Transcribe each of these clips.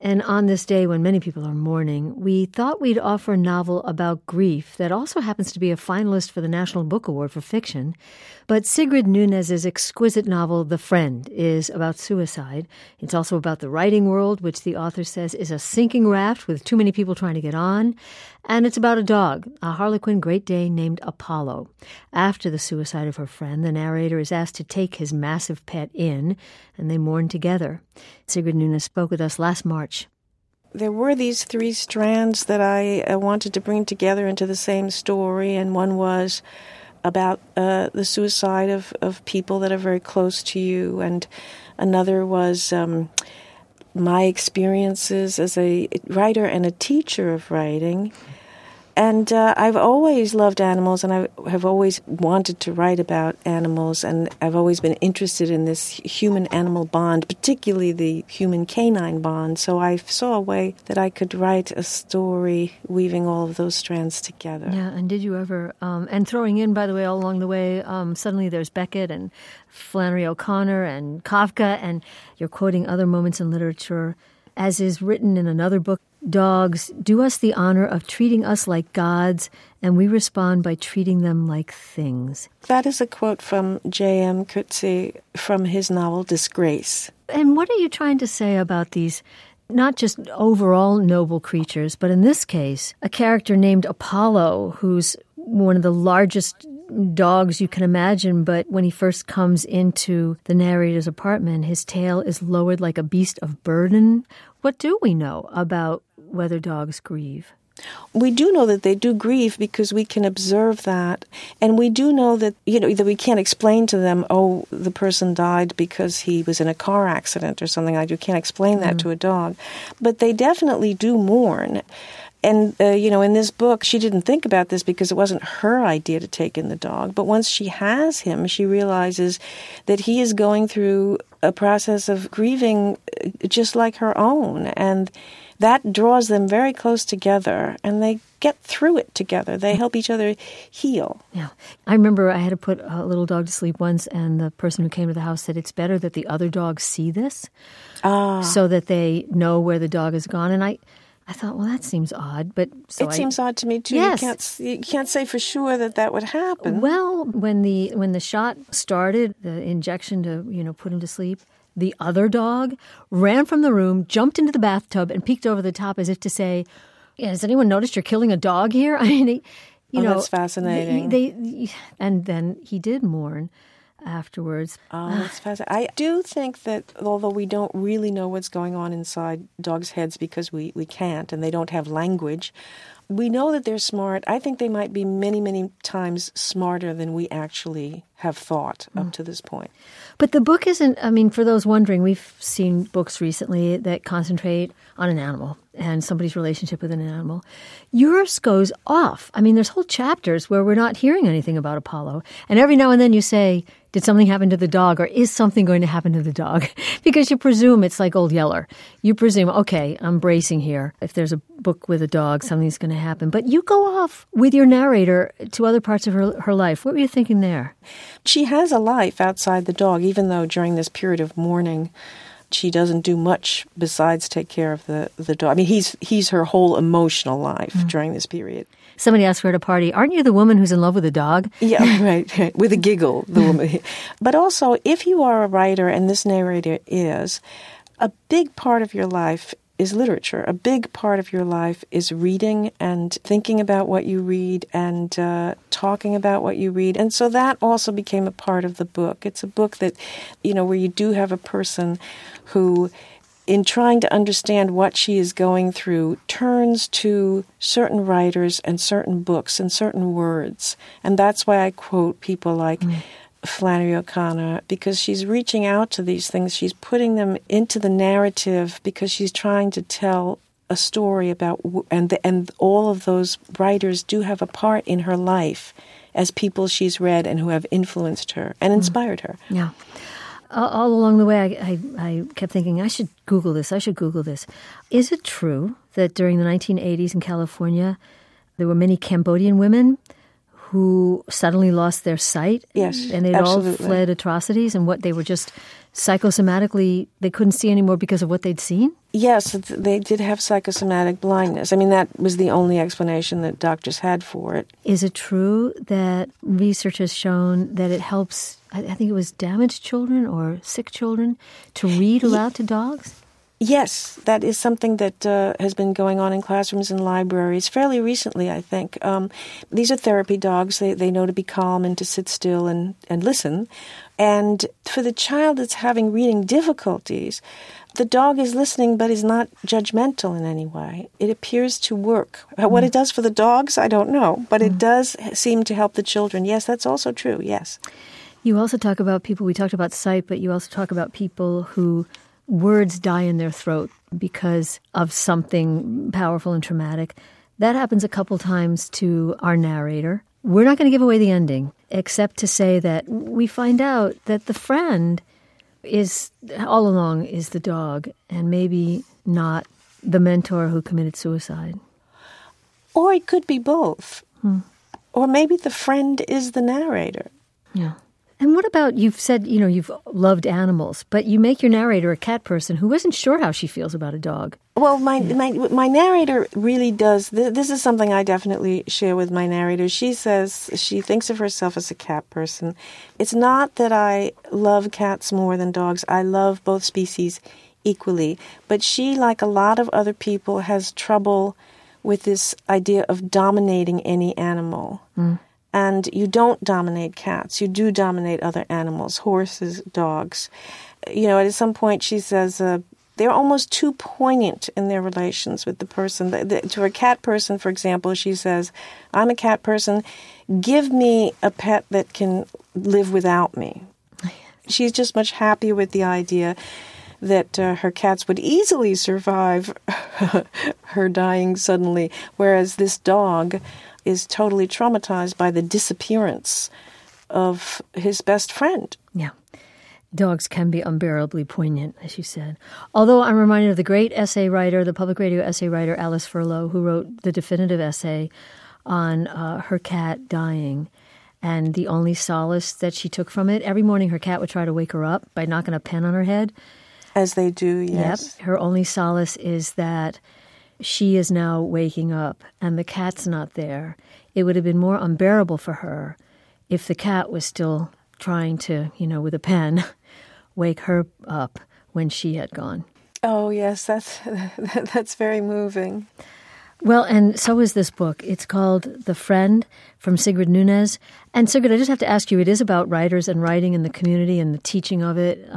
And on this day when many people are mourning, we thought we'd offer a novel about grief that also happens to be a finalist for the National Book Award for fiction. But Sigrid Nunez's exquisite novel, The Friend, is about suicide. It's also about the writing world, which the author says is a sinking raft with too many people trying to get on. And it's about a dog, a Harlequin Great Dane named Apollo. After the suicide of her friend, the narrator is asked to take his massive pet in, and they mourn together. Sigrid Nunez spoke with us last March. There were these three strands that I wanted to bring together into the same story, and one was about the suicide of people that are very close to you, and another was my experiences as a writer and a teacher of writing. And I've always loved animals, and I have always wanted to write about animals, and I've always been interested in this human-animal bond, particularly the human-canine bond. So I saw a way that I could write a story weaving all of those strands together. Yeah, and did you ever, and throwing in, by the way, all along the way, suddenly there's Beckett and Flannery O'Connor and Kafka, and you're quoting other moments in literature, as is written in another book, Dogs do us the honor of treating us like gods, and we respond by treating them like things. That is a quote from J.M. Coetzee from his novel Disgrace. And what are you trying to say about these, not just overall noble creatures, but in this case, a character named Apollo, who's one of the largest dogs you can imagine, but when he first comes into the narrator's apartment, his tail is lowered like a beast of burden. What do we know about whether dogs grieve? We do know that they do grieve because we can observe that. And we do know that, that we can't explain to them, oh, the person died because he was in a car accident or something like that. You can't explain that to a dog. But they definitely do mourn. And, in this book, she didn't think about this because it wasn't her idea to take in the dog. But once she has him, she realizes that he is going through a process of grieving just like her own. And that draws them very close together, and they get through it together. They help each other heal. Yeah. I remember I had to put a little dog to sleep once, and the person who came to the house said it's better that the other dogs see this so that they know where the dog has gone. And I thought, well, that seems odd, but so it seems odd to me too. Yes. You can't say for sure that would happen. Well, when the shot started, the injection to put him to sleep, the other dog ran from the room, jumped into the bathtub, and peeked over the top as if to say, "Has anyone noticed you're killing a dog here?" I mean, that's fascinating. And then he did mourn afterwards. Oh, that's fascinating. I do think that although we don't really know what's going on inside dogs' heads because we can't and they don't have language, we know that they're smart. I think they might be many, many times smarter than we actually have thought up to this point. But the book isn't, for those wondering, we've seen books recently that concentrate on an animal and somebody's relationship with an animal. Yours goes off. There's whole chapters where we're not hearing anything about Apollo. And every now and then you say, did something happen to the dog, or is something going to happen to the dog? Because you presume it's like Old Yeller. You presume, okay, I'm bracing here. If there's a book with a dog, something's going to happen. But you go off with your narrator to other parts of her life. What were you thinking there? She has a life outside the dog, even though during this period of mourning, she doesn't do much besides take care of the dog. He's her whole emotional life during this period. Somebody asked her at a party, aren't you the woman who's in love with a dog? Yeah, right. With a giggle, the woman. But also, if you are a writer, and this narrator is, a big part of your life is literature. A big part of your life is reading and thinking about what you read and talking about what you read. And so that also became a part of the book. It's a book that, where you do have a person who, in trying to understand what she is going through, turns to certain writers and certain books and certain words. And that's why I quote people like Flannery O'Connor, because she's reaching out to these things. She's putting them into the narrative because she's trying to tell a story about, and all of those writers do have a part in her life as people she's read and who have influenced her and inspired her. Yeah. All along the way, I kept thinking, I should Google this. Is it true that during the 1980s in California, there were many Cambodian women who suddenly lost their sight? Yes, and they'd absolutely. all fled atrocities, and what they were just psychosomatically they couldn't see anymore because of what they'd seen? Yes, they did have psychosomatic blindness. I mean, that was the only explanation that doctors had for it. Is it true that research has shown that it helps, I think it was damaged children or sick children, to read aloud to dogs? Yes, that is something that has been going on in classrooms and libraries fairly recently, I think. These are therapy dogs. They know to be calm and to sit still and listen. And for the child that's having reading difficulties, the dog is listening but is not judgmental in any way. It appears to work. What it does for the dogs, I don't know, but it does seem to help the children. Yes, that's also true, yes. You also talk about people, we talked about sight, but you also talk about people who words die in their throat because of something powerful and traumatic. That happens a couple times to our narrator. We're not going to give away the ending, except to say that we find out that the friend is, all along, is the dog, and maybe not the mentor who committed suicide. Or it could be both. Or maybe the friend is the narrator. Yeah. And what about, you've said, you've loved animals, but you make your narrator a cat person who isn't sure how she feels about a dog. Well, my narrator really does. This is something I definitely share with my narrator. She says she thinks of herself as a cat person. It's not that I love cats more than dogs. I love both species equally. But she, like a lot of other people, has trouble with this idea of dominating any animal. And you don't dominate cats. You do dominate other animals, horses, dogs. At some point she says they're almost too poignant in their relations with the person. To a cat person, for example, she says, I'm a cat person. Give me a pet that can live without me. She's just much happier with the idea that her cats would easily survive her dying suddenly, whereas this dog is totally traumatized by the disappearance of his best friend. Yeah. Dogs can be unbearably poignant, as you said. Although I'm reminded of the great essay writer, the public radio essay writer, Alice Furlow, who wrote the definitive essay on her cat dying. And the only solace that she took from it, every morning her cat would try to wake her up by knocking a pen on her head. As they do, yes. Yep. Her only solace is that she is now waking up and the cat's not there. It would have been more unbearable for her if the cat was still trying to, with a pen, wake her up when she had gone. Oh, yes, that's very moving. Well, and so is this book. It's called The Friend from Sigrid Nunez. And Sigrid, I just have to ask you, it is about writers and writing in the community and the teaching of it.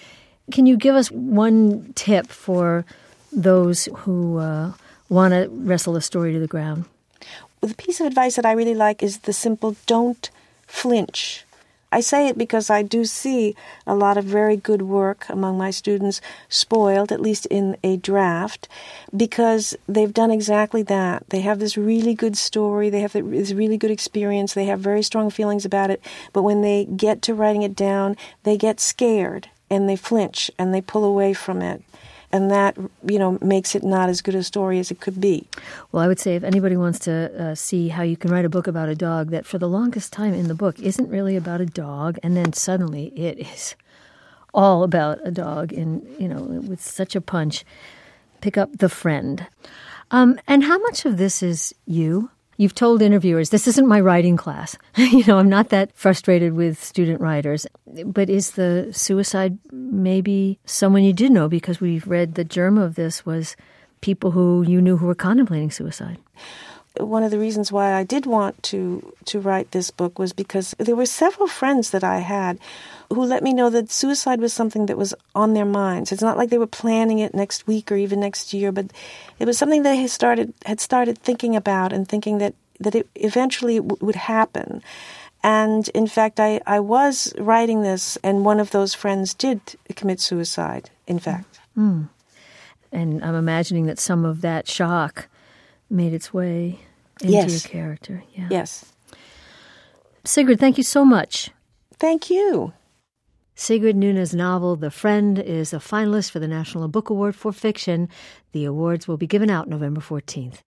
Can you give us one tip for those who want to wrestle a story to the ground? Well, the piece of advice that I really like is the simple don't flinch. I say it because I do see a lot of very good work among my students spoiled, at least in a draft, because they've done exactly that. They have this really good story, they have this really good experience, they have very strong feelings about it, but when they get to writing it down, they get scared and they flinch and they pull away from it. And that, makes it not as good a story as it could be. Well, I would say if anybody wants to see how you can write a book about a dog that for the longest time in the book isn't really about a dog, and then suddenly it is all about a dog with such a punch, pick up The Friend. And how much of this is you? You've told interviewers, this isn't my writing class. I'm not that frustrated with student writers. But is the suicide maybe someone you did know? Because we've read the germ of this was people who you knew who were contemplating suicide. One of the reasons why I did want to write this book was because there were several friends that I had who let me know that suicide was something that was on their minds. It's not like they were planning it next week or even next year, but it was something they had started thinking about and thinking that it eventually would happen. And in fact, I was writing this, and one of those friends did commit suicide, in fact. Mm. And I'm imagining that some of that shock made its way into your character. Yeah. Yes. Sigrid, thank you so much. Thank you. Sigrid Nunez's novel, The Friend, is a finalist for the National Book Award for Fiction. The awards will be given out November 14th.